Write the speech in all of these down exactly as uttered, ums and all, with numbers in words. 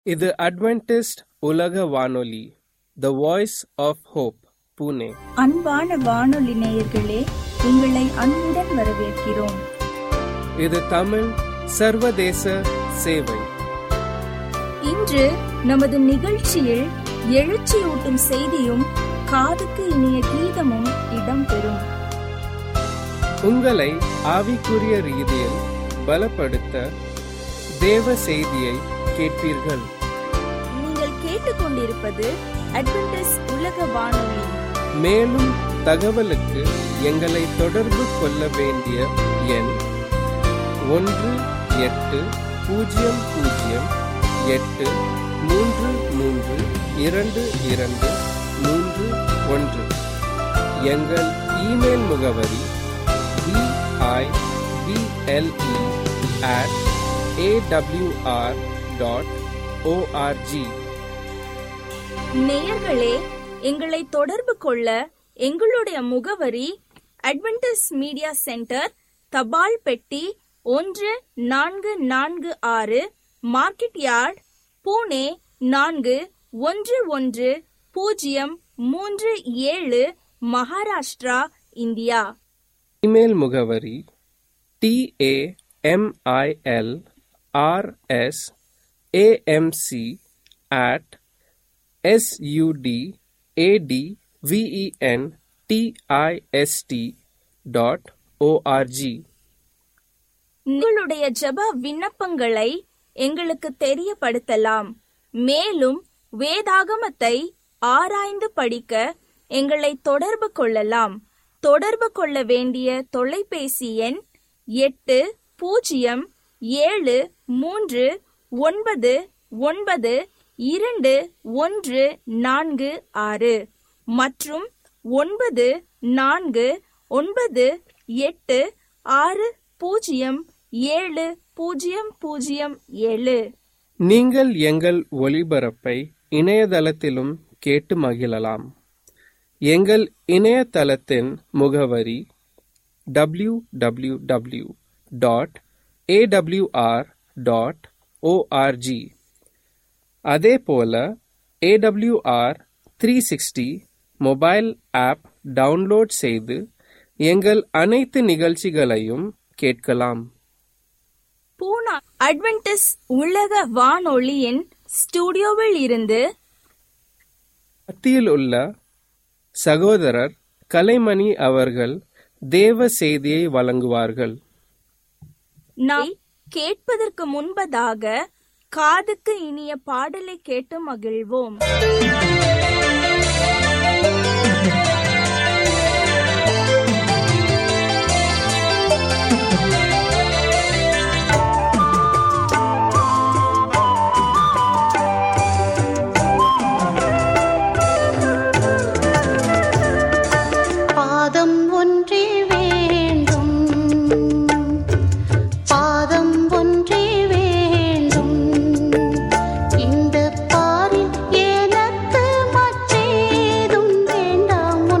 இது அட்வென்டிஸ்ட் உலக வானொலி, the voice of hope, Pune. அன்பான வானொலி நேயர்களே, உங்களை அன்புடன் வரவேற்கிறோம். இது தமிழ் சர்வதேச சேவை. இன்று நமது நிகழ்ச்சியில் எழுச்சியூட்டும் செய்தியும் காதுக்கு இனிய கீதமும் இடம்பெறும். உங்களை ஆவிக்குரிய ரீதியில் பலப்படுத்த தேவ செய்தியை கேட்பீர்கள். நீங்கள் கேட்டுக்கொண்டிருப்பது அட்வென்டிஸ்ட் உலக வானொலி. மேலும் தகவலுக்கு எங்களை தொடர்பு கொள்ள வேண்டிய எண் ஒன்று எட்டு பூஜ்ஜியம் பூஜ்ஜியம் எட்டு மூன்று மூன்று இரண்டு இரண்டு மூன்று ஒன்று. எங்கள் இமெயில் முகவரி B I B L E at A W R dot O R G. நேயர்களே, எங்களை தொடர்பு கொள்ள எங்களுடைய முகவரி அட்வென்டிஸ்ட் மீடியா சென்டர், தபால் பெட்டி ஒன்று நான்கு நான்கு ஆறு, மார்க்கெட் யார்ட், புனே நான்கு ஒன்று ஒன்று பூஜ்ஜியம் மூன்று ஏழு, மகாராஷ்டிரா, இந்தியா. இமெயில் முகவரி டிஏஎம்ஐஎல் RS AMC at SUDATVEN DIST dot O R G. உங்களுடைய ஜெப விண்ணப்பங்களை எங்களுக்கு தெரியப்படுத்தலாம். மேலும் வேதாகமத்தை ஆராய்ந்து படிக்க எங்களை தொடர்பு கொள்ளலாம். தொடர்பு கொள்ள வேண்டிய தொலைபேசி எண் எட்டு பூஜ்ஜியம் ஏழு மூன்று ஒன்பது ஒன்பது இரண்டு ஒன்று நான்கு ஆறு மற்றும் ஒன்பது நான்கு ஒன்பது எட்டு ஆறு பூஜ்ஜியம் ஏழு பூஜ்ஜியம் பூஜ்ஜியம் ஏழு. நீங்கள் எங்கள் ஒளிபரப்பை இணையதளத்திலும் கேட்டு மகிழலாம். எங்கள் இணையதளத்தின் முகவரி W W W dot A W R dot O R G. அதே போல A W R three sixty mobile app download செய்து எங்கள் அனைத்து நிகழ்ச்சிகளையும் கேட்கலாம். பூனா அட்வென்டிஸ்ட் உலக வானொலியின் ஸ்டுடியோவில் இருந்து மத்தியில் உள்ள சகோதரர் கலைமணி அவர்கள் தேவ செய்தியை வழங்குவார்கள். நாம் கேட்பதற்கு முன்பதாக காதுக்கு இனிய பாடலை கேட்டு மகிழ்வோம். பாதம் ஒன்றே வேண்டும், பாதம் ஒன்றே வேண்டும், இந்த பாரில் எனக்கு மற்றேதும் வேண்டாம்.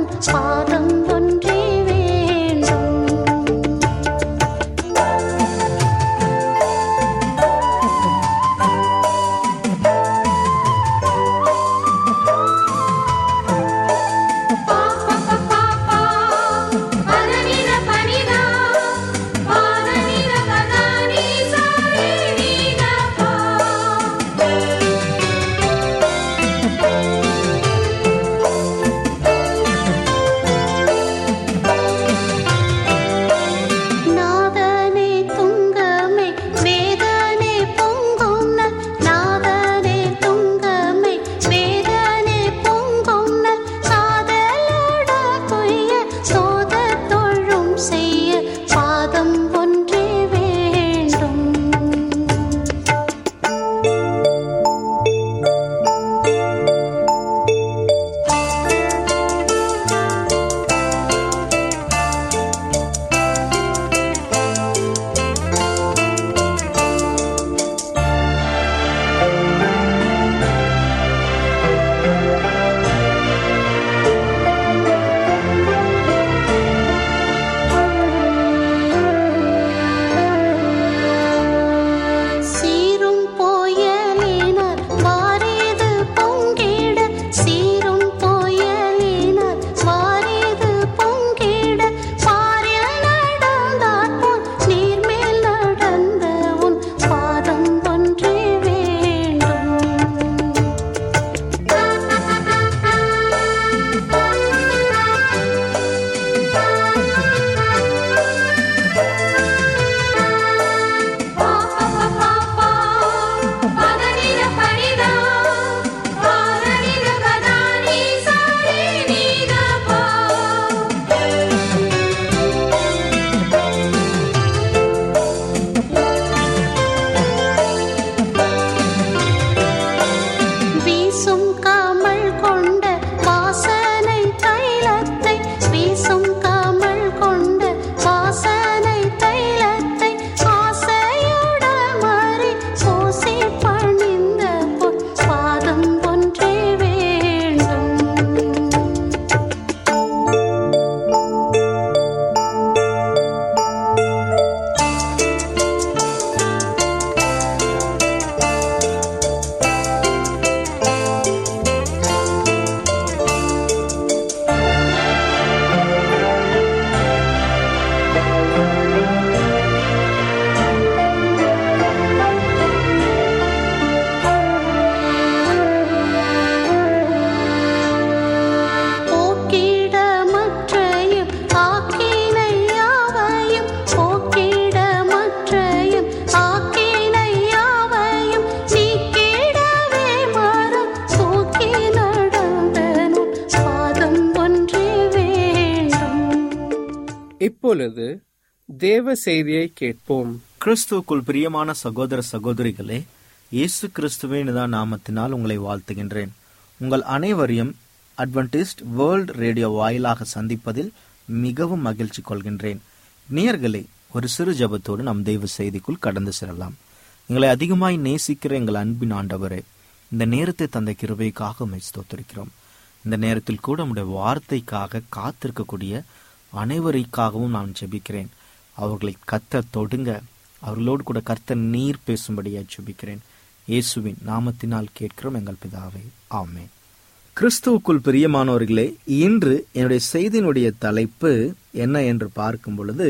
இப்பொழுது தேவ செய்தியை கேட்போம். கிறிஸ்துவுக்குள் பிரியமான சகோதர சகோதரிகளே, இயேசு கிறிஸ்துவின் நாமத்தினால் உங்களை வாழ்த்துகின்றேன். உங்கள் அனைவரையும் அட்வென்டிஸ்ட் வேர்ல்ட் ரேடியோ வாயிலாக சந்திப்பதில் மிகவும் மகிழ்ச்சி கொள்கின்றேன். நேயர்களே, ஒரு சிறு ஜெபத்தோடு நம் தெய்வ செய்திக்குள் கடந்து செல்லலாம். எங்களை அதிகமாய் நேசிக்கிற எங்கள் அன்பின் ஆண்டவரே, இந்த நேரத்தை தந்த கிருபைக்காக உம்மை ஸ்தோத்திரிக்கிறோம். இந்த நேரத்தில் கூட உம்முடைய வார்த்தைக்காக காத்திருக்கக்கூடிய அனைவருக்காகவும் நான் ஜெபிக்கிறேன். அவர்களை கர்த்தர் தொடுங்க, அவர்களோடு கூட கர்த்தர் நீர் பேசும்படியாக ஜெபிக்கிறேன். இயேசுவின் நாமத்தினால் கேட்கிறோம் எங்கள் பிதாவே, ஆமென். கிறிஸ்துவுக்குள் பிரியமானவர்களே, இன்று என்னுடைய செய்தியினுடைய தலைப்பு என்ன என்று பார்க்கும் பொழுது,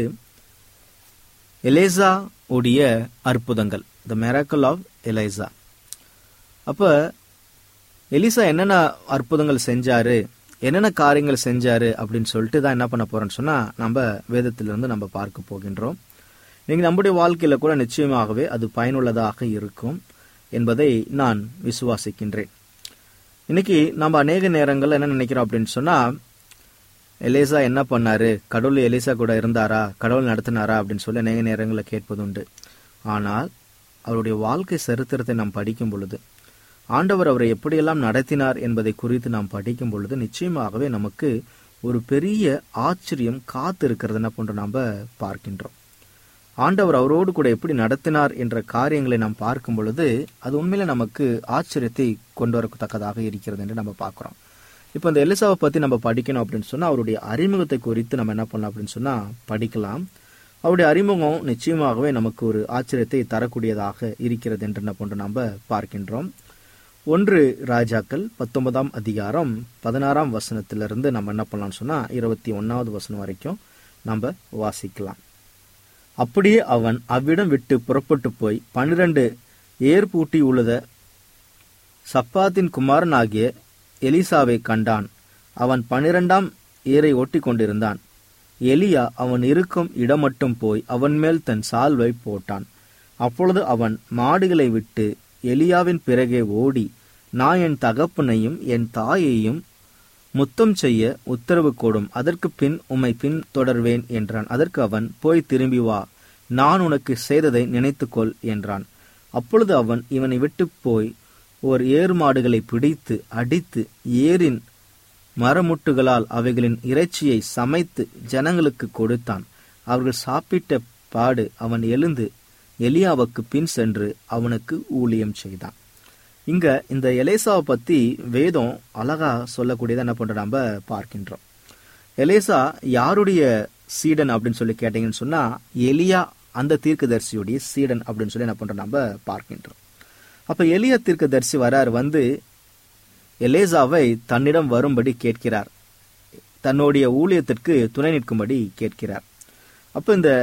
எலேசா உடைய அற்புதங்கள், த மிராக்கிள் ஆஃப் எலிசா. அப்ப எலிசா என்னென்ன அற்புதங்கள் செஞ்சாரு, என்னென்ன காரியங்கள் செஞ்சாரு அப்படின்னு சொல்லிட்டு தான் என்ன பண்ண போறோம்னு சொன்னா நம்ம வேதத்திலிருந்து நம்ம பார்க்க போகின்றோம். நீங்க நம்முடைய வாழ்க்கையில கூட நிச்சயமாகவே அது பயனுள்ளதாக இருக்கும் என்பதை நான் விசுவாசிக்கின்றேன். இன்னைக்கு நம்ம அநேக நேரங்கள் என்ன நினைக்கிறோம் அப்படின்னு சொன்னா, எலேசா என்ன பண்ணாரு, கடவுள் எலிசா கூட இருந்தாரா, கடவுள் நடத்தினாரா அப்படின்னு சொல்லி அநேக நேரங்களில் கேட்பது உண்டு. ஆனால் அவருடைய வாழ்க்கை சரித்திரத்தை நாம் படிக்கும் பொழுது, ஆண்டவர் அவரை எப்படியெல்லாம் நடத்தினார் என்பதை குறித்து நாம் படிக்கும் பொழுது நிச்சயமாகவே நமக்கு ஒரு பெரிய ஆச்சரியம் காத்து இருக்கிறது என்ன போன்று நாம் பார்க்கின்றோம். ஆண்டவர் அவரோடு கூட எப்படி நடத்தினார் என்ற காரியங்களை நாம் பார்க்கும் பொழுது அது உண்மையில நமக்கு ஆச்சரியத்தை கொண்டு வரத்தக்கதாக இருக்கிறது என்று நம்ம பார்க்கிறோம். இப்போ இந்த எலிசாவை பத்தி நம்ம படிக்கணும் அப்படின்னு சொன்னா அவருடைய அறிமுகத்தை குறித்து நம்ம என்ன பண்ணலாம் அப்படின்னு சொன்னா படிக்கலாம். அவருடைய அறிமுகம் நிச்சயமாகவே நமக்கு ஒரு ஆச்சரியத்தை தரக்கூடியதாக இருக்கிறது என்று என்ன போன்று நம்ம பார்க்கின்றோம். ஒன்று ராஜாக்கள் பத்தொன்பதாம் அதிகாரம் பதினாறாம் வசனத்திலிருந்து நம்ம என்ன பண்ணலாம்னு சொன்னா இருபத்தி ஒன்னாவது வசனம் வரைக்கும் நம்ம வாசிக்கலாம். அப்படியே அவன் அவ்விடம் விட்டு புறப்பட்டு போய் பன்னிரண்டு ஏர் பூட்டி உழுத சப்பாத்தின் குமாரனாகிய எலிசாவை கண்டான். அவன் பன்னிரண்டாம் ஏரை ஒட்டி கொண்டிருந்தான். எலியா அவன் இருக்கும் இடம் மட்டும் போய் அவன் மேல் தன் சால்வை போட்டான். அப்பொழுது அவன் மாடுகளை விட்டு எலியாவின் பிறகே ஓடி, நான் என் தகப்பனையும் என் தாயையும் முத்தம் செய்ய உத்தரவு கொடும், அதற்கு பின் உம்மை பின் தொடர்வேன் என்றான். அதற்கு அவன், போய் திரும்பி வா, நான் உனக்கு செய்ததை நினைத்துக்கொள் என்றான். அப்பொழுது அவன் இவனை விட்டு போய் ஓர் ஏறு மாடுகளை பிடித்து அடித்து ஏரின் மரமுட்டுகளால் அவைகளின் இறைச்சியை சமைத்து ஜனங்களுக்கு கொடுத்தான். அவர்கள் சாப்பிட்ட பாடு அவன் எழுந்து எலியாவுக்கு பின் சென்று அவனுக்கு ஊழியம் செய்தான். இங்க இந்த எலேசாவை பத்தி வேதம் அழகா சொல்லக்கூடியதை என்ன பண்ற நம்ம பார்க்கின்றோம். எலேசா யாருடைய சீடன் அப்படின்னு சொல்லி கேட்டீங்கன்னு சொன்னா எலியா அந்த தீர்க்கதரிசியுடைய சீடன் அப்படின்னு சொல்லி என்ன பண்ற நம்ம பார்க்கின்றோம். அப்ப எலியா தீர்க்கதரிசி வரார், வந்து எலேசாவை தன்னிடம் வரும்படி கேட்கிறார், தன்னுடைய ஊழியத்திற்கு துணை நிற்கும்படி கேட்கிறார். அப்ப இந்த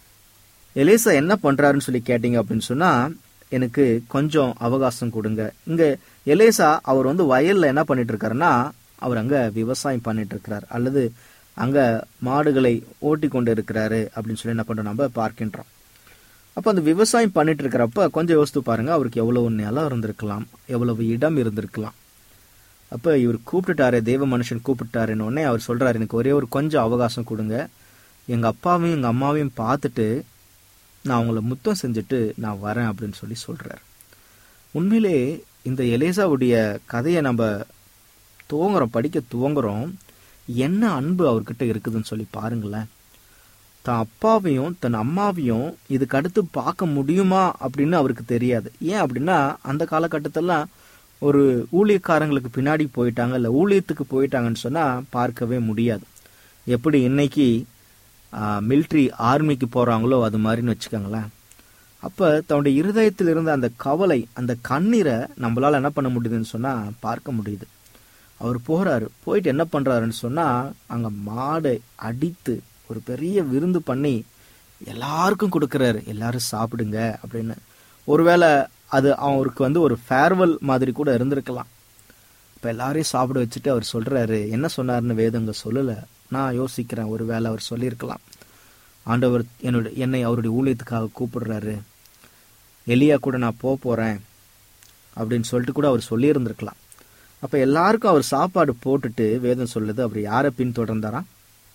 எலேசா என்ன பண்றாருன்னு சொல்லி கேட்டீங்க அப்படின்னு சொன்னா, எனக்கு கொஞ்சம் அவகாசம் கொடுங்க. இங்க எலேசா அவர் வந்து வயல்ல என்ன பண்ணிட்டு இருக்காருன்னா, அவர் அங்க விவசாயம் பண்ணிட்டு இருக்கிறார், அல்லது அங்க மாடுகளை ஓட்டி கொண்டு இருக்கிறாரு அப்படின்னு சொல்லி என்ன பண்றோம் நம்ம பார்க்கின்றோம். அப்ப அந்த விவசாயம் பண்ணிட்டு இருக்கிறப்ப கொஞ்சம் யோசித்து பாருங்க, அவருக்கு எவ்வளவு நிலம் இருந்திருக்கலாம், எவ்வளவு இடம் இருந்திருக்கலாம். அப்ப இவர் கூப்பிட்டுட்டாரு, தேவ மனுஷன் கூப்பிட்டாருன்னு உடனே அவர் சொல்றாரு, எனக்கு ஒரே ஒரு கொஞ்சம் அவகாசம் கொடுங்க, எங்க அப்பாவையும் எங்க அம்மாவையும் பார்த்துட்டு நான் அவங்கள முத்தம் செஞ்சுட்டு நான் வரேன் அப்படின்னு சொல்லி சொல்றாரு. உண்மையிலே இந்த எலேசாவுடைய கதையை நம்ம துவங்குறோம், படிக்க துவங்குறோம், என்ன அன்பு அவர்கிட்ட இருக்குதுன்னு சொல்லி பாருங்களேன். தன் அப்பாவையும் தன் அம்மாவையும் இதுக்கு அடுத்து பார்க்க முடியுமா அப்படின்னு அவருக்கு தெரியாது. ஏன் அப்படின்னா அந்த காலகட்டத்திலாம் ஒரு ஊழியக்காரங்களுக்கு பின்னாடி போயிட்டாங்க, இல்லை ஊழியத்துக்கு போயிட்டாங்கன்னு சொன்னா பார்க்கவே முடியாது. எப்படி இன்னைக்கு மிலிட்ரி ஆர்மிக்கு போறாங்களோ அது மாதிரின்னு வச்சுக்கோங்களேன். அப்ப தன்னுடைய இருதயத்தில் இருந்த அந்த கவலை, அந்த கண்ணீரை நம்மளால என்ன பண்ண முடியுதுன்னு சொன்னா பார்க்க முடியுது. அவர் போறாரு, போயிட்டு என்ன பண்றாருன்னு சொன்னா அங்க மாடை அடித்து ஒரு பெரிய விருந்து பண்ணி எல்லாருக்கும் கொடுக்கறாரு, எல்லாரும் சாப்பிடுங்க அப்படின்னு. ஒருவேளை அது அவருக்கு வந்து ஒரு ஃபேர்வெல் மாதிரி கூட இருந்திருக்கலாம். இப்ப எல்லாரையும் சாப்பிட வச்சுட்டு அவர் சொல்றாரு, என்ன சொன்னாருன்னு வேதங்க சொல்லல, நான் யோசிக்கிறேன் ஒருவேளை அவர் சொல்லியிருக்கலாம், ஆண்டவர் என்னுடைய என்னை அவருடைய ஊழியத்துக்காக கூப்பிடுறாரு, எலியா கூட நான் போக போறேன் அப்படின்னு சொல்லிட்டு கூட அவர் சொல்லி இருந்திருக்கலாம். அப்ப எல்லாருக்கும் அவர் சாப்பாடு போட்டுட்டு வேதம் சொல்லுது, அவர் யாரை பின் தொடர்ந்தாரா?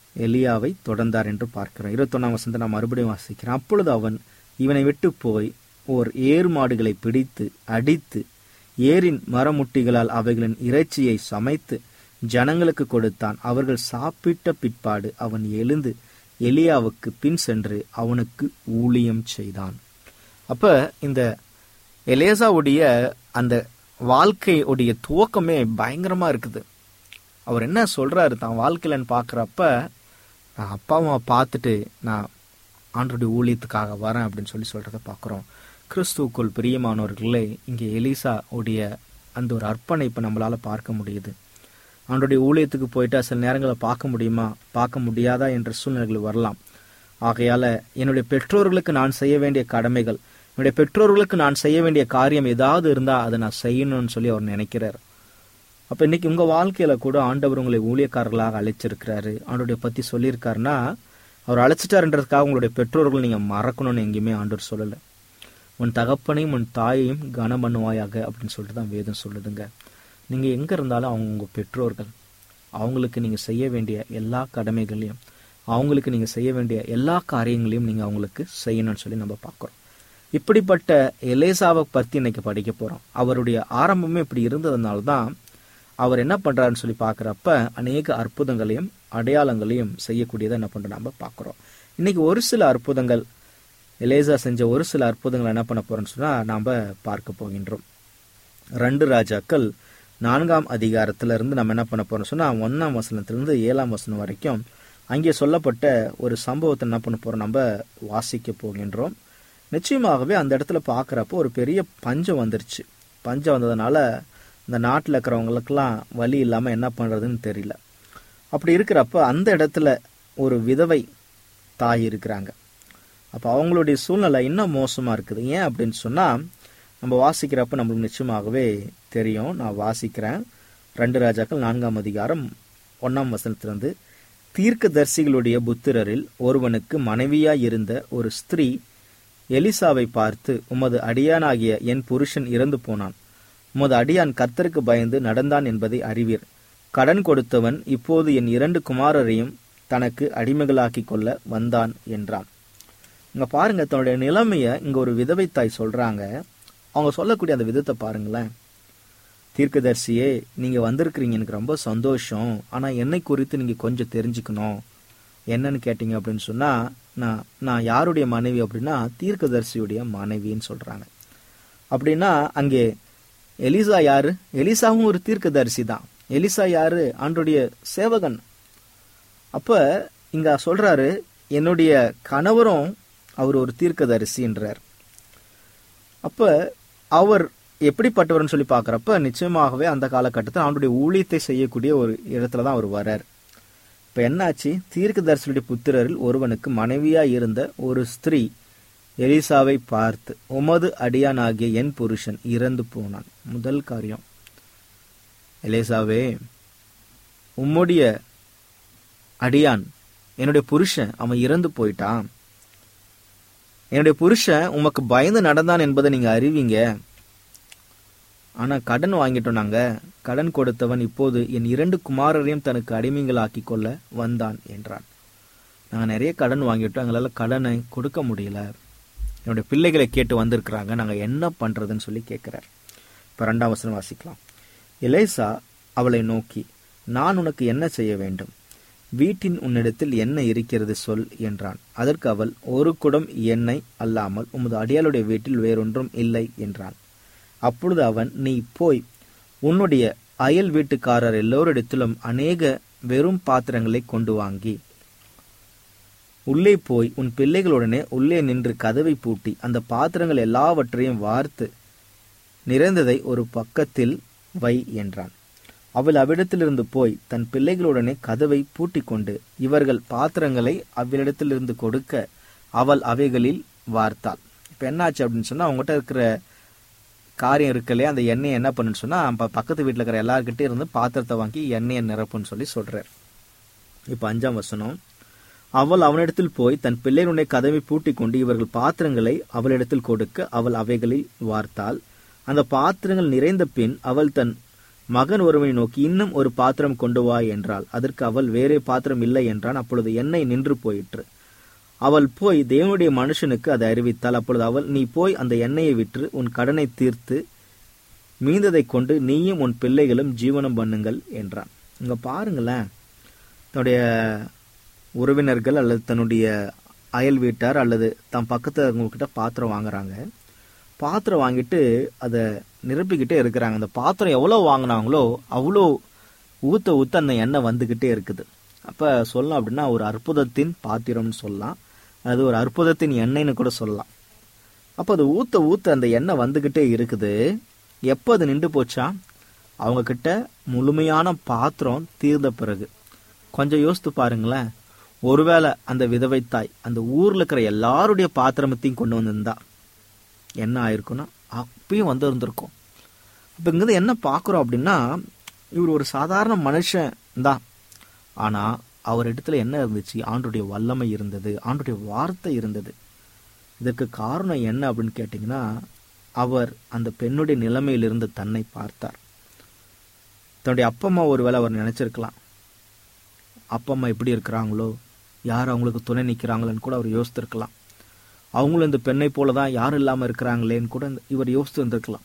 எலியாவை தொடர்ந்தார் என்று பார்க்கிறோம். இருபத்தொன்னாம் வசனத்தை நான் மறுபடியும் வாசிக்கிறேன். அப்பொழுது அவன் இவனை விட்டு போய் ஓர் ஏர் மாடுகளை பிடித்து அடித்து ஏரின் மரமுட்டிகளால் அவைகளின் இறைச்சியை சமைத்து ஜனங்களுக்கு கொடுத்தான். அவர்கள் சாப்பிட்ட பிற்பாடு அவன் எழுந்து எலியாவுக்கு பின் சென்று அவனுக்கு ஊழியம் செய்தான். அப்ப இந்த எலேசாவுடைய அந்த வாழ்க்கையுடைய துவக்கமே பயங்கரமா இருக்குது. அவர் என்ன சொல்றாரு தான் வாழ்க்கையிலன்னு பாக்குறப்ப, நான் அப்பா அம்மா பார்த்துட்டு நான் ஆண்டவருடைய ஊழியத்துக்காக வரேன் அப்படின்னு சொல்லி சொல்றத பாக்குறோம். கிறிஸ்துவுக்குள் பிரியமானவர்களே, இங்கே எலிசா உடைய அந்த ஒரு அர்ப்பணிப்பை நம்மளால பார்க்க முடியுது. ஆண்டவருடைய ஊழியத்துக்கு போயிட்டா சில நேரங்களில் பார்க்க முடியுமா, பார்க்க முடியாதா என்ற சூழ்நிலைகள் வரலாம். ஆகையால என்னுடைய பெற்றோர்களுக்கு நான் செய்ய வேண்டிய கடமைகள், என்னுடைய பெற்றோர்களுக்கு நான் செய்ய வேண்டிய காரியம் ஏதாவது இருந்தா அதை நான் செய்யணும்னு சொல்லி அவர் நினைக்கிறார். அப்ப இன்னைக்கு உங்க வாழ்க்கையில கூட ஆண்டவர் உங்களை ஊழியக்காரர்களாக அழைச்சிருக்கிறாரு. ஆண்டவருடைய பத்தி சொல்லியிருக்காருன்னா அவர் அழைச்சிட்டாருன்றதுக்காக உங்களுடைய பெற்றோர்கள் நீங்க மறக்கணும்னு எங்கேயுமே ஆண்டவர் சொல்லலை. உன் தகப்பனையும் உன் தாயையும் கனம் பண்ணுவாயாக அப்படின்னு சொல்லிட்டு தான் வேதம் சொல்லுதுங்க. நீங்க எங்க இருந்தாலும் அவங்க உங்க பெற்றோர்கள். அவங்களுக்கு நீங்க செய்ய வேண்டிய எல்லா கடமைகளையும், அவங்களுக்கு நீங்க செய்ய வேண்டிய எல்லா காரியங்களையும் நீங்க அவங்களுக்கு செய்யணும்னு சொல்லி நம்ம பார்க்கிறோம். இப்படிப்பட்ட எலேசாவை பத்தி இன்னைக்கு படிக்க போறோம். அவருடைய ஆரம்பமே இப்படி இருந்ததுனால தான் அவர் என்ன பண்றாருன்னு சொல்லி பாக்குறப்ப அநேக அற்புதங்களையும் அடையாளங்களையும் செய்யக்கூடியதை என்ன பண்ற நம்ம பாக்குறோம். இன்னைக்கு ஒரு சில அற்புதங்கள், எலேசா செஞ்ச ஒரு சில அற்புதங்களை என்ன பண்ண போறோம்னு சொன்னா நாம பார்க்க போகின்றோம். ரெண்டு ராஜாக்கள் நான்காம் அதிகாரத்துல இருந்து நம்ம என்ன பண்ண போறோம் சொன்னா ஒன்னாம் வசனத்திலிருந்து ஏழாம் வசனம் வரைக்கும் அங்கே சொல்லப்பட்ட ஒரு சம்பவத்தை என்ன பண்ண போறோம் நம்ம வாசிக்க போகின்றோம். நிச்சயமாகவே அந்த இடத்துல பாக்குறப்போ ஒரு பெரிய பஞ்சம் வந்துருச்சு. பஞ்சம் வந்ததுனால இந்த நாட்டில் இருக்கிறவங்களுக்கெல்லாம் வழி இல்லாம என்ன பண்றதுன்னு தெரியல. அப்படி இருக்கிறப்ப அந்த இடத்துல ஒரு விதவை தாய் இருக்கிறாங்க. அப்ப அவங்களுடைய சூழ்நிலை இன்னும் மோசமா இருக்குது. ஏன் அப்படின்னு சொன்னா நம்ம வாசிக்கிறப்ப நம்மளுக்கு நிச்சயமாகவே தெரியும். நான் வாசிக்கிறேன். ரெண்டு ராஜாக்கள் நான்காம் அதிகாரம் ஒன்னாம் வசனத்திலிருந்து, தீர்க்கதரிசிகளுடைய புத்திரரில் ஒருவனுக்கு மனைவியாய் இருந்த ஒரு ஸ்திரீ எலிசாவை பார்த்து, உமது அடியானாகிய என் புருஷன் இறந்து போனான். உமது அடியான் கர்த்தருக்கு பயந்து நடந்தான் என்பதை அறிவீர். கடன் கொடுத்தவன் இப்போது என் இரண்டு குமாரரையும் தனக்கு அடிமைகளாக்கி கொள்ள வந்தான் என்றான். இங்க பாருங்க, தன்னுடைய நிலைமைய இங்க ஒரு விதவை தாய் சொல்றாங்க. அவங்க சொல்லக்கூடிய அந்த விதத்தை பாருங்களேன். தீர்க்கதரிசியே, நீங்க வந்திருக்கிறீங்க, எனக்கு ரொம்ப சந்தோஷம். ஆனா என்னை குறித்து நீங்க கொஞ்சம் தெரிஞ்சுக்கணும். என்னன்னு கேட்டீங்க அப்படின்னு சொன்னா, நான் நான் யாருடைய மனைவி அப்படின்னா தீர்க்கதரிசியுடைய மனைவின்னு சொல்றாங்க. அப்படின்னா அங்கே எலிசா யாரு? எலிசாவும் ஒரு தீர்க்கதரிசி தான். எலிசா யாரு? ஆண்டவருடைய சேவகன். அப்ப இங்க சொல்றாரு, என்னுடைய கணவரும் அவர் ஒரு தீர்க்கதரிசின்றார். அப்ப அவர் எப்படிப்பட்டவர்னு சொல்லி பாக்குறப்ப நிச்சயமாகவே அந்த காலகட்டத்தில் அவனுடைய ஊழியத்தை செய்யக்கூடிய ஒரு இடத்துலதான் அவர் வர்றார். இப்ப என்னாச்சு? தீர்க்கதரிசியுடைய புத்திரரில் ஒருவனுக்கு மனைவியா இருந்த ஒரு ஸ்திரீ எலிசாவை பார்த்து, உமது அடியானாகிய என் புருஷன் இறந்து போனான். முதல் காரியம், எலிசாவே, உம்முடைய அடியான் என்னுடைய புருஷன் அவன் இறந்து போயிட்டான். என்னுடைய புருஷன் உமக்கு பயந்து நடந்தான் என்பதை நீங்க அறிவீங்க. ஆனா கடன் வாங்கிட்டோம் நாங்க. கடன் கொடுத்தவன் இப்போது என் இரண்டு குமாரரையும் தனக்கு அடிமைகளாக்கி கொள்ள வந்தான் என்றான். நாங்க நிறைய கடன் வாங்கிட்டோம், எங்களால கடனை கொடுக்க முடியல. என்னுடைய பிள்ளைகளை கேட்டு வந்திருக்கிறாங்க, நாங்க என்ன பண்றதுன்னு சொல்லி கேட்கிறார். இப்ப ரெண்டாம் வசனம் வாசிக்கலாம். எலேசா அவளை நோக்கி, நான் உனக்கு என்ன செய்ய வேண்டும்? வீட்டின் உன்னிடத்தில் என்ன இருக்கிறது சொல் என்றான். அதற்கு அவள், ஒரு குடம் எண்ணெய் அல்லாமல் உமது அடியாளுடைய வீட்டில் வேறொன்றும் இல்லை என்றான். அப்பொழுது அவன், நீ போய் உன்னுடைய அயல் வீட்டுக்காரர் எல்லோரிடத்திலும் அநேக வெறும் பாத்திரங்களை கொண்டு வாங்கி உள்ளே போய் உன் பிள்ளைகளுடனே உள்ளே நின்று கதவை பூட்டி அந்த பாத்திரங்கள் எல்லாவற்றையும் வார்த்து நிறைந்ததை ஒரு பக்கத்தில் வை என்றான். அவள் அவ்விடத்திலிருந்து போய் தன் பிள்ளைகளுடனே கதவை பூட்டி கொண்டு இவர்கள் பாத்திரங்களை அவ்விடத்திலிருந்து கொடுக்க அவள் அவைகளில் வார்த்தாள். இப்ப என்னாச்சு அப்படின்னு சொன்னா, அவங்ககிட்ட இருக்கிற காரியம் இருக்கலையே, அந்த எண்ணெயை என்ன பண்ணுன்னு சொன்னா பக்கத்து வீட்டுல இருக்கிற எல்லார்கிட்டே இருந்து பாத்திரத்தை வாங்கி எண்ணெயை நிரப்புன்னு சொல்லி சொல்றார். இப்ப அஞ்சாம் வசனம், அவள் அவனிடத்தில் போய் தன் பிள்ளைகளுடைய கதவை பூட்டி கொண்டு இவர்கள் பாத்திரங்களை அவளிடத்தில் கொடுக்க அவள் அவைகளில் வார்த்தாள். அந்த பாத்திரங்கள் நிறைந்த பின் அவள் தன் மகன் ஒருவனை நோக்கி, இன்னும் ஒரு பாத்திரம் கொண்டு வா என்றாள். அதற்கு அவள், வேறே பாத்திரம் இல்லை என்றான். அப்பொழுது எண்ணெய் நின்று போயிற்று. அவள் போய் தேவனுடைய மனுஷனுக்கு அதை அறிவித்தாள். அப்பொழுது அவள், நீ போய் அந்த எண்ணெயை விற்று உன் கடனை தீர்த்து மீந்ததை கொண்டு நீயும் உன் பிள்ளைகளும் ஜீவனம் பண்ணுங்கள் என்றான். இங்க பாருங்களேன், தன்னுடைய உறவினர்கள் அல்லது தன்னுடைய அயல் வீட்டார் அல்லது தன் பக்கத்து கிட்ட பாத்திரம் வாங்குறாங்க. பாத்திரம் வாங்கிட்டு அதை நிரப்பிக்கிட்டே இருக்கிறாங்க. அந்த பாத்திரம் எவ்வளோ வாங்கினாங்களோ அவ்வளோ ஊத்த ஊத்த அந்த எண்ணெய் வந்துக்கிட்டே இருக்குது. அப்போ சொல்லலாம் அப்படின்னா ஒரு அற்புதத்தின் பாத்திரம்னு சொல்லலாம், அது ஒரு அற்புதத்தின் எண்ணெய்னு கூட சொல்லலாம். அப்போ அது ஊத்த ஊத்த அந்த எண்ணெய் வந்துக்கிட்டே இருக்குது. எப்போ அது நின்று போச்சா? அவங்க கிட்ட முழுமையான பாத்திரம் தீர்ந்த பிறகு. கொஞ்சம் யோசித்து பாருங்களேன், ஒருவேளை அந்த விதவை தாய் அந்த ஊர்ல இருக்கிற எல்லாருடைய பாத்திரமத்தையும் கொண்டு வந்திருந்தா என்ன ஆயிருக்குன்னா அப்பயும் வந்து இருந்திருக்கும். அப்ப இங்க என்ன பாக்குறோம் அப்படின்னா, இவர் ஒரு சாதாரண மனுஷன் தான், ஆனா அவர் இடத்துல என்ன இருந்துச்சு? ஆண்டுடைய வல்லமை இருந்தது, ஆண்டுடைய வார்த்தை இருந்தது. இதற்கு காரணம் என்ன அப்படின்னு கேட்டீங்கன்னா, அவர் அந்த பெண்ணுடைய நிலைமையிலிருந்து தன்னை பார்த்தார். தன்னுடைய அப்பா அம்மா ஒருவேளை அவர் நினைச்சிருக்கலாம், அப்பா அம்மா எப்படி இருக்கிறாங்களோ, யார் அவங்களுக்கு துணை நிற்கிறாங்களேன்னு கூட அவர் யோசித்திருக்கலாம். அவங்களும் இந்த பெண்ணை போலதான் யாரும் இல்லாம இருக்கிறாங்களேன்னு கூட இவர் யோசித்து இருந்திருக்கலாம்.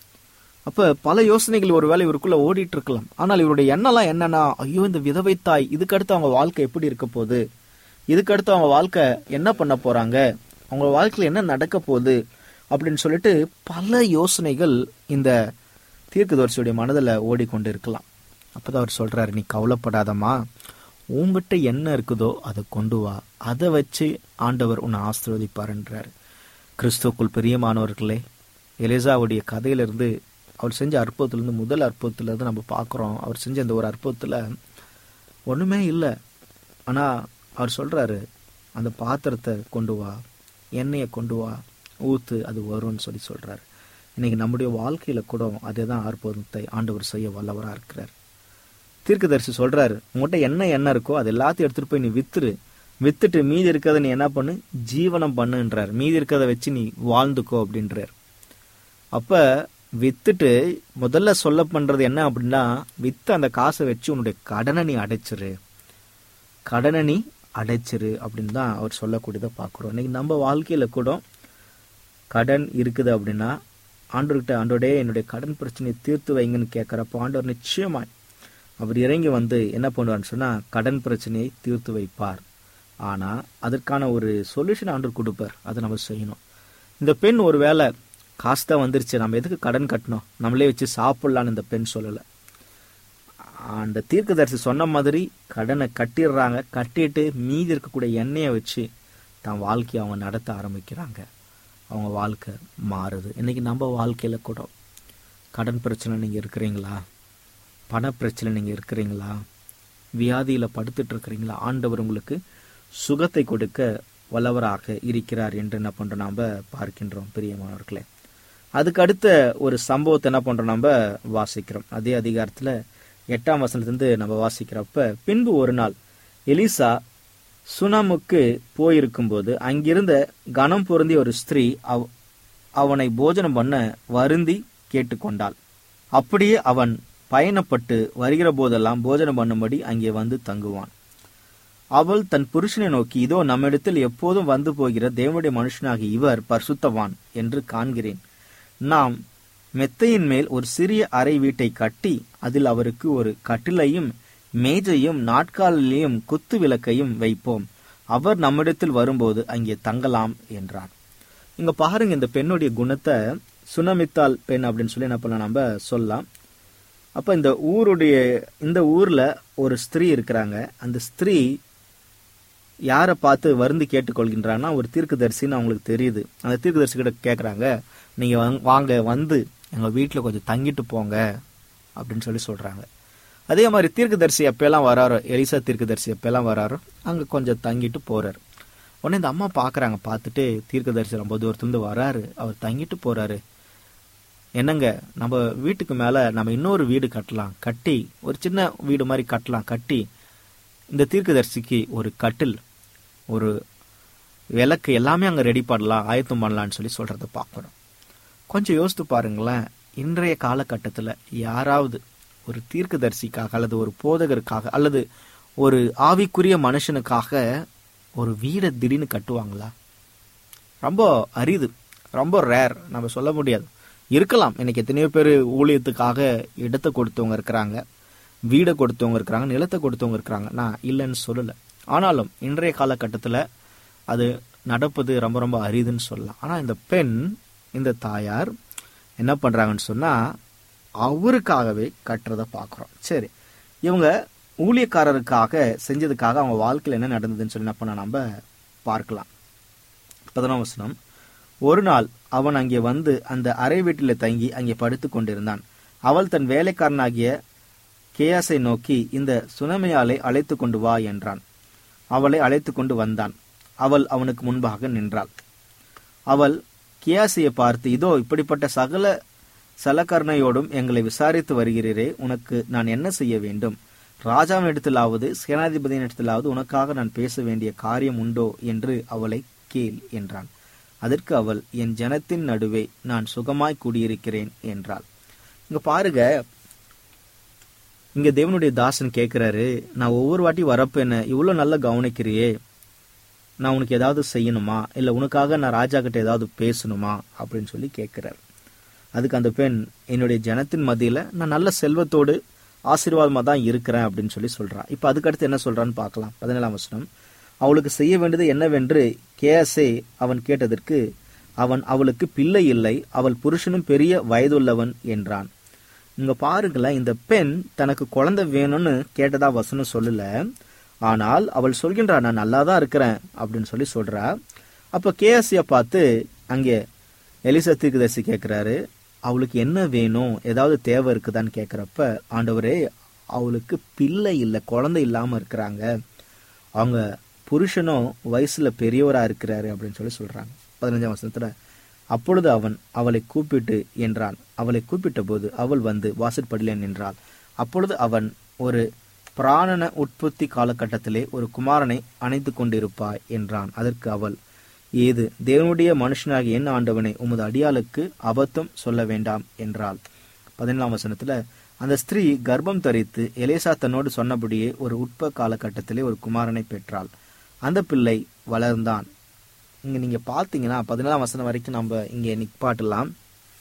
அப்ப பல யோசனைகள் ஒரு வேளை இவருக்குள்ள ஓடிட்டு இருக்கலாம். ஆனால் இவருடைய எண்ணெல்லாம் என்னன்னா, ஐயோ இந்த விதவை தாய், இதுக்கடுத்து அவங்க வாழ்க்கை எப்படி இருக்க போகுது, இதுக்கடுத்து அவங்க வாழ்க்கை என்ன பண்ண போறாங்க, அவங்க வாழ்க்கையில என்ன நடக்க போகுது அப்படின்னு சொல்லிட்டு பல யோசனைகள் இந்த தீர்க்கதரிசியுடைய மனதில் ஓடிக்கொண்டு இருக்கலாம். அப்பதான் அவர் சொல்றாரு, நீ கவலைப்படாதம்மா, உங்ககிட்ட என்ன இருக்குதோ அதை கொண்டு வா, அதை வச்சு ஆண்டவர் உன்னை ஆசீர்வதிப்பார்ன்றாரு. கிறிஸ்துவுக்குள் பிரியமானவர்களே, எலிசாவுடைய கதையிலிருந்து அவர் செஞ்ச அற்புதத்திலிருந்து, முதல் அற்புதத்திலிருந்து நம்ம பார்க்குறோம். அவர் செஞ்ச அந்த ஒரு அற்புதத்தில் ஒன்றுமே இல்லை, ஆனால் அவர் சொல்கிறாரு, அந்த பாத்திரத்தை கொண்டு வா, எண்ணெயை கொண்டு வா, ஊத்து, அது வரும்னு சொல்லி சொல்கிறாரு. இன்னைக்கு நம்முடைய வாழ்க்கையில் கூட அதே தான் அற்புதத்தை ஆண்டவர் செய்ய வல்லவராக இருக்கிறார். தீர்க்கதரிசி சொல்றாரு, உங்கள்கிட்ட என்ன எண்ணெய் இருக்கோ அது எல்லாத்தையும் எடுத்துட்டு போய் நீ வித்துரு, வித்துட்டு மீதி இருக்கிறத நீ என்ன பண்ணு, ஜீவனம் பண்ணுன்றார். மீதி இருக்கிறத வச்சு நீ வாழ்ந்துக்கோ அப்படின்றார். அப்ப வித்துட்டு முதல்ல சொல்ல பண்றது என்ன அப்படின்னா, வித்து அந்த காசை வச்சு உன்னுடைய கடனை நீ அடைச்சிரு, கடனை நீ அடைச்சிரு அப்படின்னு தான் அவர் சொல்லக்கூடியதை பார்க்குறோம். இன்னைக்கு நம்ம வாழ்க்கையில கூட கடன் இருக்குது அப்படின்னா, ஆண்டவர்கிட்ட ஆண்டோடே என்னுடைய கடன் பிரச்சனையை தீர்த்து வைங்கன்னு கேட்குறப்போ ஆண்டவர் நிச்சயமாய் அவர் இறங்கி வந்து என்ன பண்ணுவார்னு சொன்னா, கடன் பிரச்சனையை தீர்த்து வைப்பார். ஆனா அதற்கான ஒரு சொல்யூஷன் ஆண்டவர் கொடுப்பார், அதை நம்ம செய்யணும். இந்த பெண் ஒரு வேளை காசு தான் வந்துருச்சு, நம்ம எதுக்கு கடன் கட்டணும், நம்மளே வச்சு சாப்பிடலான்னு இந்த பெண் சொல்லலை. அந்த தீர்க்கதரிசி சொன்ன மாதிரி கடனை கட்டிடுறாங்க. கட்டிட்டு மீதி இருக்கக்கூடிய எண்ணெயை வச்சு தன் வாழ்க்கையை அவங்க நடத்த ஆரம்பிக்கிறாங்க. அவங்க வாழ்க்கை மாறுது. இன்னைக்கு நம்ம வாழ்க்கையில கூட கடன் பிரச்சனை நீங்க இருக்கிறீங்களா, பண பிரச்சனை நீங்க இருக்கிறீங்களா, வியாதியில படுத்துட்டு இருக்கிறீங்களா? ஆண்டவர் உங்களுக்கு சுகத்தை கொடுக்க வல்லவராக இருக்கிறார் என்று என்ன பண்றோம் நாம பார்க்கின்றோம் பிரியமானவர்களே. அதுக்கு அடுத்த ஒரு சம்பவத்தை என்ன பண்றோம் நம்ம வாசிக்கிறோம். அதே அதிகாரத்துல எட்டாம் வசனத்திலிருந்து நம்ம வாசிக்கிறப்ப, பின்பு ஒரு நாள் எலிசா சுனாமுக்கு போயிருக்கும் போது அங்கிருந்த கனம் பொருந்திய ஒரு ஸ்திரீ அவ் அவனை போஜனம் பண்ண வருந்தி கேட்டுக்கொண்டாள். அப்படியே அவன் பயணப்பட்டு வருகிற போதெல்லாம் போஜனம் பண்ணும்படி அங்கே வந்து தங்குவான். அவள் தன் புருஷனை நோக்கி, இதோ நம்மிடத்தில் எப்போதும் வந்து போகிற தேவனுடைய மனுஷனாகி இவர் பரிசுத்தவான் என்று காண்கிறேன். நாம் மெத்தையின் மேல் ஒரு சிறிய அறை வீட்டை கட்டி அதில் அவருக்கு ஒரு கட்டிலையும் மேஜையும் நாட்காலிலையும் குத்து விளக்கையும் வைப்போம். அவர் நம்மிடத்தில் வரும்போது அங்கே தங்கலாம் என்றான். இங்க பாருங்க, இந்த பெண்ணுடைய குணத்தை சுனமித்தாள் பெண் அப்படின்னு சொல்லி என்ன பண்ணலாம் நம்ம சொல்லலாம். அப்ப இந்த ஊருடைய இந்த ஊர்ல ஒரு ஸ்திரீ இருக்கிறாங்க. அந்த ஸ்திரீ யாரை பார்த்து வருந்தி கேட்டுக்கொள்கின்றான்னா, ஒரு தீர்க்கதரிசின்னு அவங்களுக்கு தெரியுது. அந்த தீர்க்கதரிசி கிட்ட கேட்குறாங்க, நீங்க வாங்க வந்து எங்க வீட்டுல கொஞ்சம் தங்கிட்டு போங்க அப்படின்னு சொல்லி சொல்றாங்க. அதே மாதிரி தீர்க்கதரிசி எப்பெல்லாம் வராரோ, எலிசா தீர்க்கதரிசி எப்பெல்லாம் வராரோ அங்க கொஞ்சம் தங்கிட்டு போறாரு. உடனே இந்த அம்மா பாக்குறாங்க, பார்த்துட்டு தீர்க்கதரிசி ரொம்ப தூரத்துலேருந்து வராரு, அவர் தங்கிட்டு போறாரு. என்னங்க, நம்ம வீட்டுக்கு மேல நம்ம இன்னொரு வீடு கட்டலாம், கட்டி ஒரு சின்ன வீடு மாதிரி கட்டலாம், கட்டி இந்த தீர்க்கதரிசிக்கு ஒரு கட்டில் ஒரு விளக்கு எல்லாமே அங்க ரெடி பண்ணலாம், ஆயத்தம் பண்ணலான்னு சொல்லி சொல்றத பார்க்கணும். கொஞ்சம் யோசித்து பாருங்களேன், இன்றைய காலகட்டத்தில் யாராவது ஒரு தீர்க்கதரிசிக்காக அல்லது ஒரு போதகருக்காக அல்லது ஒரு ஆவிக்குரிய மனுஷனுக்காக ஒரு வீடை திடீர்னு கட்டுவாங்களா? ரொம்ப அரிது, ரொம்ப ரேர். நம்ம சொல்ல முடியாது. இருக்கலாம், இன்னைக்கு எத்தனையோ பேர் ஊழியத்துக்காக இடத்தை கொடுத்தவங்க இருக்கிறாங்க, வீடை கொடுத்தவங்க இருக்கிறாங்க, நிலத்தை கொடுத்தவங்க இருக்கிறாங்க. நான் இல்லைன்னு சொல்லலை. ஆனாலும் இன்றைய காலகட்டத்தில் அது நடப்பது ரொம்ப ரொம்ப அரிதுன்னு சொல்லலாம். ஆனால் இந்த பெண், இந்த தாயார் என்ன பண்ணுறாங்கன்னு சொன்னால் அவருக்காகவே கட்டுறதை பார்க்குறோம். சரி, இவங்க ஊழியக்காரருக்காக செஞ்சதுக்காக அவங்க வாழ்க்கையில் என்ன நடந்ததுன்னு சொல்லி என்ன பண்ண நம்ம பார்க்கலாம். பதினொன்றாம் வசனம். ஒரு நாள் அவன் அங்கே வந்து அந்த அறை வீட்டில் தங்கி அங்கே படுத்து கொண்டிருந்தான். அவள் தன் வேலைக்காரனாகிய கேயாசை நோக்கி, இந்த சுனமையாலை அழைத்து கொண்டு வா என்றான். அவளை அழைத்து கொண்டு வந்தான். அவள் அவனுக்கு முன்பாக நின்றாள். அவள் கேயாசியை பார்த்து, இதோ இப்படிப்பட்ட சகல சலக்கரணையோடும் எங்களை விசாரித்து வருகிறீரே, உனக்கு நான் என்ன செய்ய வேண்டும்? ராஜாவின் இடத்திலாவது சேனாதிபதியின் இடத்திலாவது உனக்காக நான் பேச வேண்டிய காரியம் உண்டோ என்று அவளை கேள் என்றான். அதற்கு அவள், என் ஜனத்தின் நடுவே நான் சுகமாய் கூடியிருக்கிறேன் என்றாள். இங்க பாருங்க, இங்க தேவனுடைய தாசன் கேட்கிறாரு, நான் ஒவ்வொரு வாட்டி வரப்ப என்ன இவ்வளவு நல்லா கவனிக்கிறியே, நான் உனக்கு ஏதாவது செய்யணுமா, இல்ல உனக்காக நான் ராஜா கிட்ட ஏதாவது பேசணுமா அப்படின்னு சொல்லி கேட்கிறார். அதுக்கு அந்த பெண், என்னுடைய ஜனத்தின் மத்தியில நான் நல்ல செல்வத்தோடு ஆசீர்வாதமா தான் இருக்கிறேன் அப்படின்னு சொல்லி சொல்றான். இப்ப அதுக்கடுத்து என்ன சொல்றான்னு பார்க்கலாம். பதினேழாம் வசனம். அவளுக்கு செய்ய வேண்டியது என்னவென்று கேசே அவன் கேட்டதற்கு, அவன், அவளுக்கு பிள்ளை இல்லை, அவள் புருஷனும் பெரிய வயதுள்ளவன் என்றான். இங்க பாருங்களேன், இந்த பெண் தனக்கு குழந்தை வேணும்னு கேட்டதா வசனம் சொல்லல. ஆனால் அவள் சொல்கின்றா, நான் நல்லா தான் இருக்கிறேன் அப்படின்னு சொல்லி சொல்றா. அப்ப கேசிய பார்த்து அங்கே எலிசா தீர்க்கதரிசி கேட்கிறாரு, அவளுக்கு என்ன வேணும், ஏதாவது தேவை இருக்குதான்னு கேட்கிறப்ப, ஆண்டவரே அவளுக்கு பிள்ளை இல்லை, குழந்தை இல்லாம இருக்கிறாங்க, அவங்க புருஷனும் வயசுல பெரியவரா இருக்கிறாரு அப்படின்னு சொல்லி சொல்றாங்க. பதினஞ்சாம் வருஷத்துல, அப்பொழுது அவன் அவளை கூப்பிட்டு என்றான். அவளை கூப்பிட்ட போது அவள் வந்து வாசற்படியிலே நின்றாள். அப்பொழுது அவன், ஒரு பிராணன உற்பத்தி காலகட்டத்திலே ஒரு குமாரனை அணைத்து கொண்டிருப்பாய் என்றான். அதற்கு அவள், ஏது தேவனுடைய மனுஷனாகிய என் ஆண்டவனை, உமது அடியாளுக்கு அபத்தம் சொல்ல வேண்டாம் என்றாள். பதினேழாம் வசனத்துல, அந்த ஸ்திரீ கர்ப்பம் தரித்து எலேசா தன்னோடு சொன்னபடியே ஒரு உட்ப காலகட்டத்திலே ஒரு குமாரனை பெற்றாள். அந்த பிள்ளை வளர்ந்தான். இங்க நீங்க பாத்தீங்கன்னா பதினேழாம் வசனம் வரைக்கும் நம்ம இங்க நிப்பாட்டலாம்.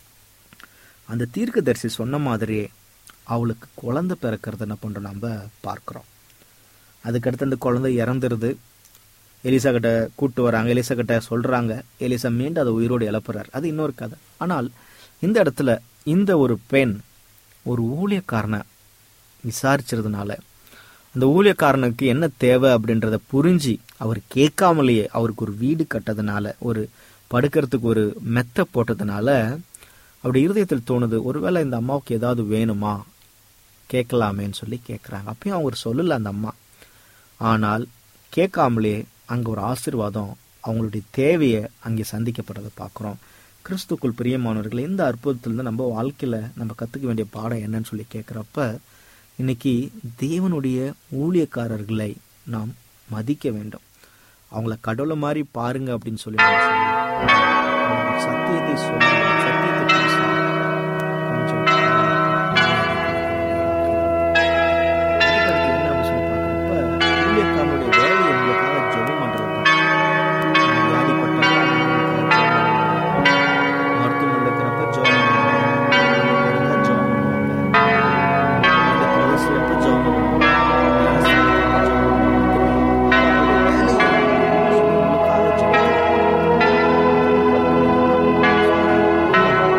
அந்த தீர்க்கதரிசி சொன்ன மாதிரியே அவளுக்கு குழந்தை பிறக்கிறது என்ன பண்றோம் நம்ம பார்க்கிறோம். அதுக்கடுத்து அந்த குழந்தை இறந்துருது. எலிசா கிட்ட கூட்டு வராங்க, எலிசா கிட்ட சொல்றாங்க, எலிசா மீண்டும் அதை உயிரோடு இழப்புறார். அது இன்னொரு கதை. ஆனால் இந்த இடத்துல இந்த ஒரு பெண் ஒரு ஊழியக்காரனை விசாரிச்சதுனால, அந்த ஊழியக்காரனுக்கு என்ன தேவை அப்படின்றத புரிஞ்சு அவர் கேட்காமலேயே அவருக்கு ஒரு வீடு கட்டதுனால, ஒரு படுக்கிறதுக்கு ஒரு மெத்த போட்டதுனால அப்படி இருதயத்தில் தோணுது, ஒருவேளை இந்த அம்மாவுக்கு ஏதாவது வேணுமா கேட்கலாமேன்னு சொல்லி கேட்குறாங்க. அப்பயும் அவங்க சொல்லல அந்த அம்மா. ஆனால் கேட்காமலே அங்கே ஒரு ஆசீர்வாதம், அவங்களுடைய தேவையை அங்கே சந்திக்கப்படுறதை பார்க்குறோம். கிறிஸ்துக்குள் பிரியமானவர்கள், இந்த அற்புதத்திலிருந்து நம்ம வாழ்க்கையில் நம்ம கற்றுக்க வேண்டிய பாடம் என்னன்னு சொல்லி கேட்குறப்ப, இன்னைக்கு தேவனுடைய ஊழியக்காரர்களை நாம் மதிக்க வேண்டும். அவங்கள கடவுளை மாதிரி பாருங்க அப்படின்னு சொல்லி சத்தியத்தை சொல்லுங்க, சத்தியத்தை பேசுங்க. கொஞ்சம் என்ன சொல்லி பார்க்குறப்ப, ஊழியக்காரனுடைய வேலையை உங்களுக்காக ஜெபம் பண்றது தான். வியாதிப்பட்ட மருத்துவமனையில் இருக்கிறப்ப ஜெபம் பண்ணுவாங்க, ஜெபம் பண்ணுவாங்க, இந்த பிரதேசப்ப ஜெபம் பண்ணுவாங்க, வேலையை உங்களுக்காக ஜெபம்.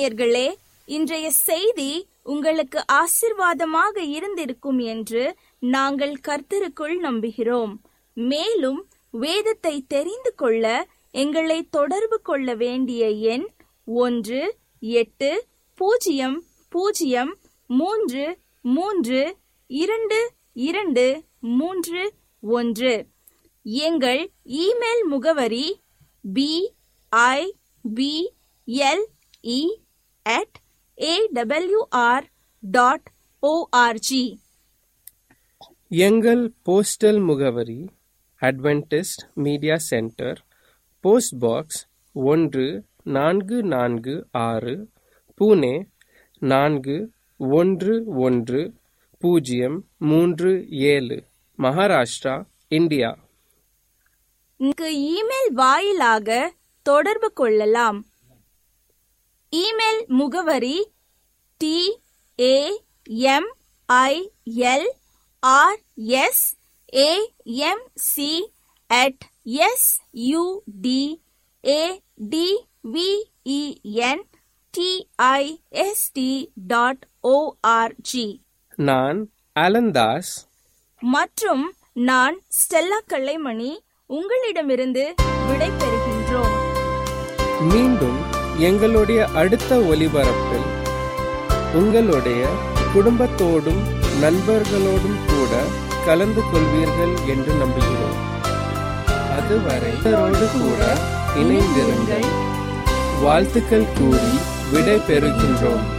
நேயர்களே, இன்றைய செய்தி உங்களுக்கு ஆசீர்வாதமாக இருந்திருக்கும் என்று நாங்கள் கர்த்தருக்குள் நம்புகிறோம். மேலும் வேதத்தை தெரிந்து கொள்ள எங்களை தொடர்பு கொள்ள வேண்டிய எண் ஒன்று எட்டு பூஜ்ஜியம் பூஜ்ஜியம் மூன்று மூன்று இரண்டு இரண்டு மூன்று ஒன்று. எங்கள் இமெயில் முகவரி P I P L E at A W R dot O R G. எங்கள் போஸ்டல் முகவரி Adventist media centre, post box ஒன்று நான்கு நான்கு ஆறு, புனே நான்கு ஒன்று ஒன்று பூஜ்ஜியம் மூன்று ஏழு, மகாராஷ்டிரா, இந்தியா. இங்கு இமெயில் வாயிலாக தொடர்பு கொள்ளலாம். இமெயில் முகவரி T A M I L R S A M C at S U T A T V E N T I S T dot O R G. நான் அலந்தாஸ் மற்றும் நான் ஸ்டெல்லா கலைமணி உங்களிடமிருந்து விடை பெறுகின்றோம். மீண்டும் எங்களுடைய அடுத்த ஒலிபரப்பில் உங்களுடைய குடும்பத்தோடும் நண்பர்களோடும் கூட கலந்து கொள்வீர்கள் என்று நம்புகிறோம். அதுவரை இவரோடு கூட இணைந்திருங்கள். வாழ்த்துக்கள் கூறி விடை பெறுகின்றோம்.